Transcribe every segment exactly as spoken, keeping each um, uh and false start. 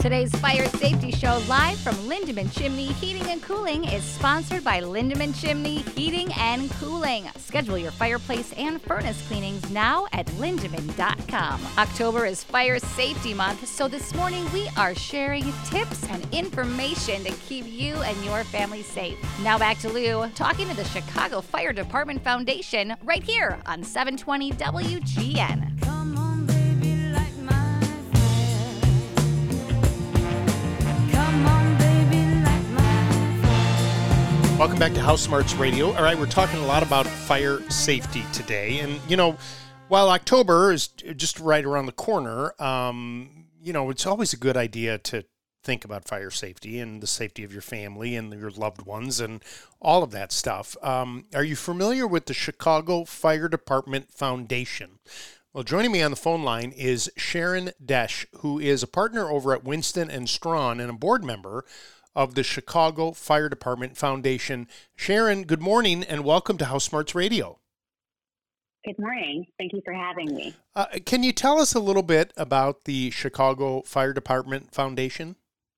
Today's Fire Safety Show, live from Lindemann Chimney Heating and Cooling, is sponsored by Lindemann Chimney Heating and Cooling. Schedule your fireplace and furnace cleanings now at lindemann dot com. October is Fire Safety Month, so this morning we are sharing tips and information to keep you and your family safe. Now back to Lou, talking to the Chicago Fire Department Foundation, right here on seven twenty W G N. Welcome back to House Smarts Radio. All right, we're talking a lot about fire safety today. And, you know, while October is just right around the corner, um, you know, it's always a good idea to think about fire safety and the safety of your family and your loved ones and all of that stuff. Um, are you familiar with the Chicago Fire Department Foundation? Well, joining me on the phone line is Sharon Desch, who is a partner over at Winston and Strawn and a board member of the Chicago Fire Department Foundation. Sharon, good morning and welcome to House Smarts Radio. Good morning. Thank you for having me. Uh, can you tell us a little bit about the Chicago Fire Department Foundation?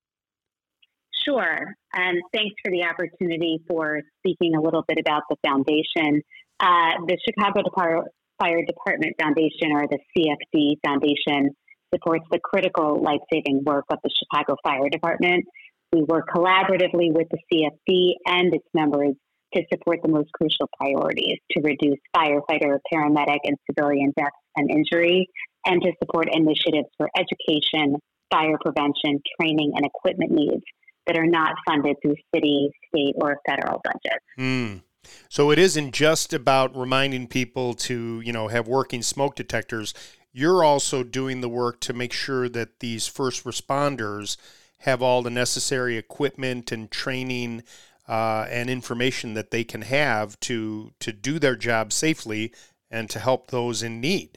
Sure. And thanks for the opportunity for speaking a little bit about the foundation. Uh, the Chicago Depart- Fire Department Foundation, or the C F D Foundation, supports the critical life-saving work of the Chicago Fire Department. We work collaboratively with the C F D and its members to support the most crucial priorities to reduce firefighter, paramedic, and civilian deaths and injury, and to support initiatives for education, fire prevention, training, and equipment needs that are not funded through city, state, or federal budgets. Mm. So it isn't just about reminding people to, you know, have working smoke detectors. You're also doing the work to make sure that these first responders have all the necessary equipment and training uh, and information that they can have to to do their job safely and to help those in need.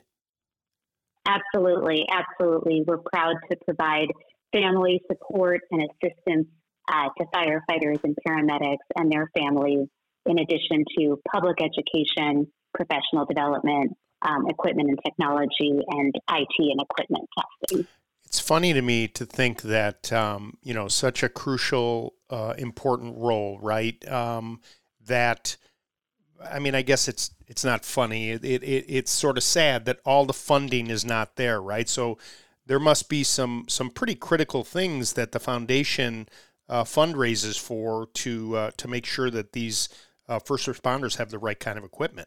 Absolutely, absolutely. We're proud to provide family support and assistance uh, to firefighters and paramedics and their families, in addition to public education, professional development, um, equipment and technology, and I T and equipment testing. It's funny to me to think that, um, you know, such a crucial, uh, important role, right? Um, that, I mean, I guess it's it's not funny. It, it It's sort of sad that all the funding is not there, right? So there must be some some pretty critical things that the foundation uh, fundraises for to uh, to make sure that these uh, first responders have the right kind of equipment.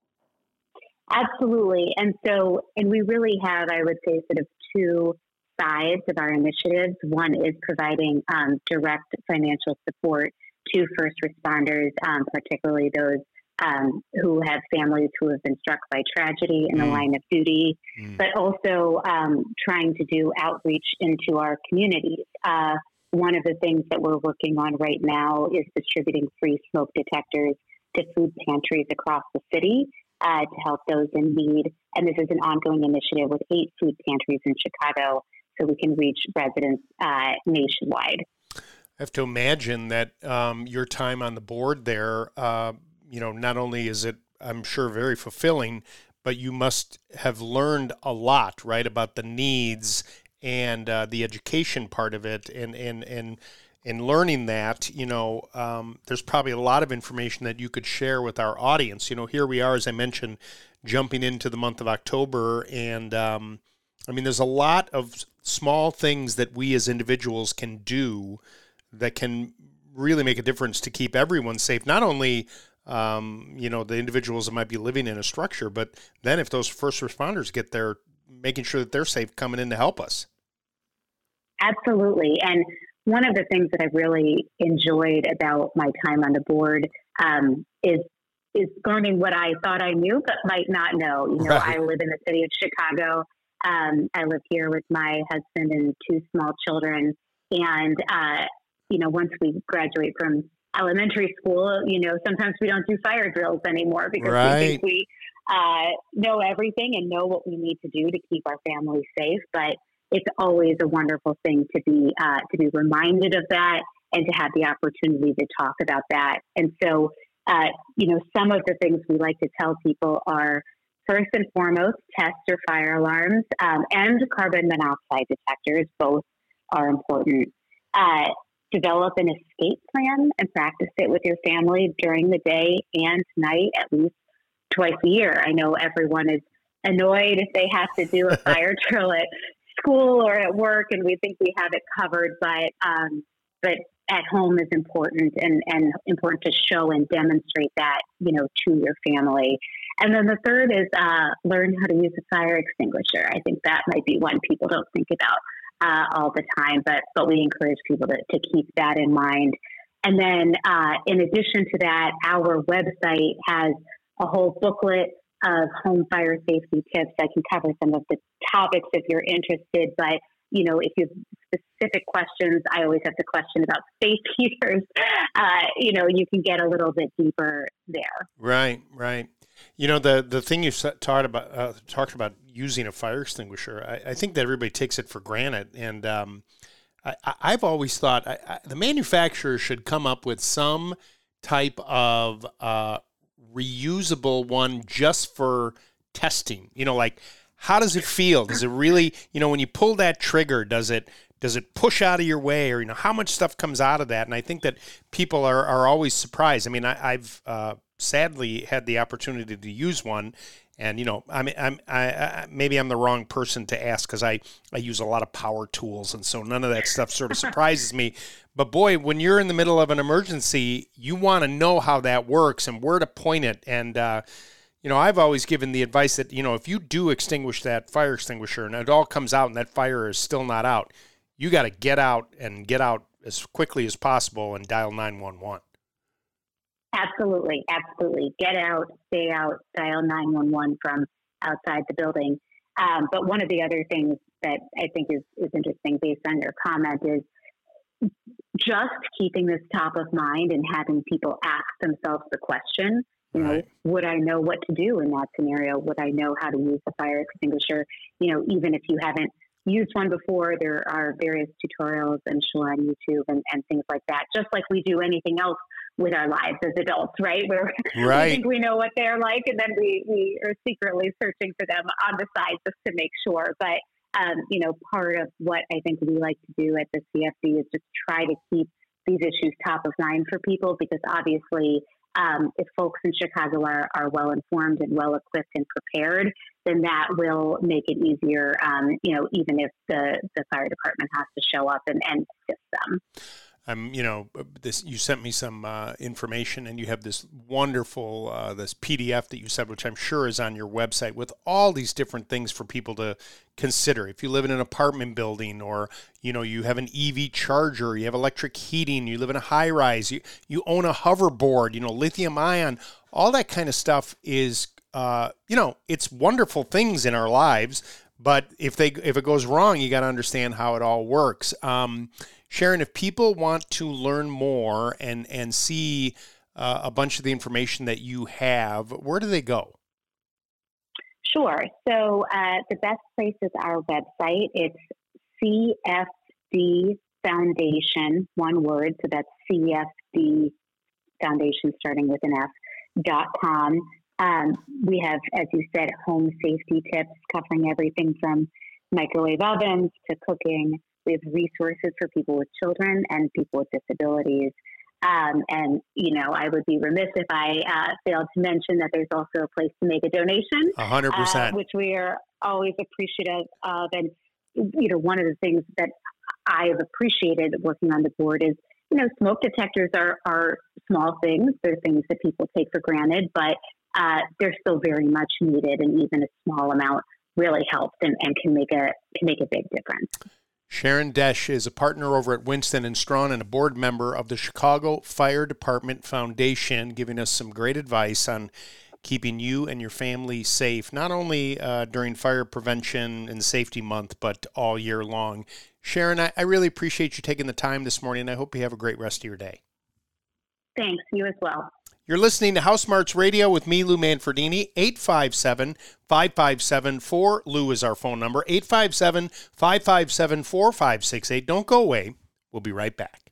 Absolutely. And so, and we really have, I would say, sort of two sides of our initiatives. One is providing um, direct financial support to first responders, um, particularly those um, who have families who have been struck by tragedy in the mm. line of duty, mm. but also um, trying to do outreach into our communities. Uh, one of the things that we're working on right now is distributing free smoke detectors to food pantries across the city uh, to help those in need. And this is an ongoing initiative with eight food pantries in Chicago, so we can reach residents uh, nationwide. I have to imagine that um, your time on the board there, uh, you know, not only is it, I'm sure, very fulfilling, but you must have learned a lot, right, about the needs and uh, the education part of it. And, and, and, and learning that, you know, um, there's probably a lot of information that you could share with our audience. You know, here we are, as I mentioned, jumping into the month of October, and um, I mean, there's a lot of small things that we as individuals can do that can really make a difference to keep everyone safe. Not only, um, you know, the individuals that might be living in a structure, but then if those first responders get there, making sure that they're safe coming in to help us. Absolutely. And one of the things that I've really enjoyed about my time on the board um, is is learning what I thought I knew, but might not know. You know, right. I live in the city of Chicago. Um, I live here with my husband and two small children. And, uh, you know, once we graduate from elementary school, you know, sometimes we don't do fire drills anymore because right. we think we uh, know everything and know what we need to do to keep our family safe. But it's always a wonderful thing to be uh, to be reminded of that and to have the opportunity to talk about that. And so, uh, you know, some of the things we like to tell people are, first and foremost, test your fire alarms um, and carbon monoxide detectors, both are important. Uh, develop an escape plan and practice it with your family during the day and night, at least twice a year. I know everyone is annoyed if they have to do a fire drill at school or at work, and we think we have it covered, but um, but at home is important and, and important to show and demonstrate that, you know, to your family. And then the third is uh, learn how to use a fire extinguisher. I think that might be one people don't think about uh, all the time, but but we encourage people to, to keep that in mind. And then uh, in addition to that, our website has a whole booklet of home fire safety tips. I can cover some of the topics if you're interested, but you know, if you have specific questions, I always have the question about space heaters. Uh, you know, you can get a little bit deeper there. Right, right. You know, the the thing you talked about uh, talked about using a fire extinguisher. I, I think that everybody takes it for granted, and um, I, I've always thought I, I, the manufacturer should come up with some type of uh, reusable one just for testing. You know, like, how does it feel? Does it really, you know, when you pull that trigger, does it does it push out of your way, or, you know, how much stuff comes out of that? And I think that people are, are always surprised. I mean, I, I've uh, sadly had the opportunity to use one, and, you know, I mean, I'm I, I maybe I'm the wrong person to ask, because I, I use a lot of power tools, and so none of that stuff sort of surprises me. But boy, when you're in the middle of an emergency, you want to know how that works and where to point it. And uh, you know, I've always given the advice that, you know, if you do extinguish that fire extinguisher and it all comes out and that fire is still not out, you got to get out and get out as quickly as possible and dial nine one one. Absolutely. Absolutely. Get out, stay out, dial nine one one from outside the building. Um, but one of the other things that I think is, is interesting based on your comment is just keeping this top of mind and having people ask themselves the question, you know, right. Would I know what to do in that scenario? Would I know how to use a fire extinguisher? You know, even if you haven't used one before, there are various tutorials, I'm sure, on YouTube and, and things like that, just like we do anything else with our lives as adults, right? Where right. we think we know what they're like, and then we, we are secretly searching for them on the side just to make sure. But, um, you know, part of what I think we like to do at the C F D is just try to keep these issues top of mind for people, because obviously, Um, if folks in Chicago are, are well informed and well equipped and prepared, then that will make it easier, um, you know, even if the, the fire department has to show up and, and assist them. Um, you know, this, you sent me some uh, information, and you have this wonderful, uh, this P D F that you said, which I'm sure is on your website, with all these different things for people to consider. If you live in an apartment building, or, you know, you have an E V charger, you have electric heating, you live in a high rise, you, you own a hoverboard, you know, lithium ion, all that kind of stuff is, uh, you know, it's wonderful things in our lives. But if they if it goes wrong, you got to understand how it all works. Um, Sharon, if people want to learn more and and see uh, a bunch of the information that you have, where do they go? Sure. So uh, the best place is our website. It's C F D Foundation, one word. So that's C F D Foundation, starting with an F, dot com. Um, we have, as you said, home safety tips covering everything from microwave ovens to cooking. We have resources for people with children and people with disabilities. Um, and, you know, I would be remiss if I uh, failed to mention that there's also a place to make a donation. A hundred percent. Which we are always appreciative of. And, you know, one of the things that I've appreciated working on the board is, you know, smoke detectors are, are small things. They're things that people take for granted, but uh, they're still very much needed. And even a small amount really helps and, and can make a can make a big difference. Sharon Desch is a partner over at Winston and Strawn and a board member of the Chicago Fire Department Foundation, giving us some great advice on keeping you and your family safe, not only uh, during Fire Prevention and Safety Month, but all year long. Sharon, I, I really appreciate you taking the time this morning. I hope you have a great rest of your day. Thanks. You as well. You're listening to House Smarts Radio with me, Lou Manfredini. Eight five seven, five five seven, four Lou is our phone number. eight five seven, five five seven, four five six eight. Don't go away. We'll be right back.